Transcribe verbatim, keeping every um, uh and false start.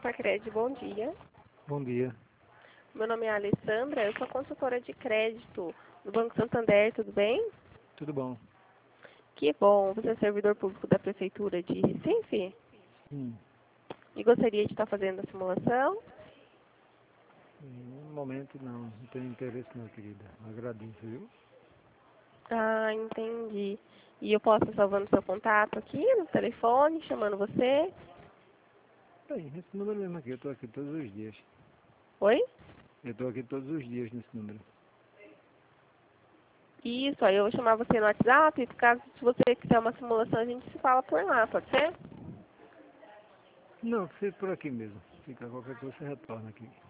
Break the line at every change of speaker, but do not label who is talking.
Sacred, bom dia.
Bom dia.
Meu nome é Alessandra, eu sou consultora de crédito do Banco Santander, tudo bem?
Tudo bom?
Que bom, você é servidor público da Prefeitura de Recife?
Hum.
E gostaria de estar fazendo a simulação?
No momento não, não tenho interesse não, querida. Agradeço, viu?
Ah, entendi. E eu posso estar salvando seu contato aqui no telefone, chamando você?
Bem, esse número mesmo aqui, eu estou aqui todos os dias.
Oi?
Eu estou aqui todos os dias nesse número.
Isso, aí eu vou chamar você no WhatsApp, e caso se você quiser uma simulação, a gente se fala por lá, pode ser?
Não, fica por aqui mesmo. Fica qualquer coisa, você retorna aqui.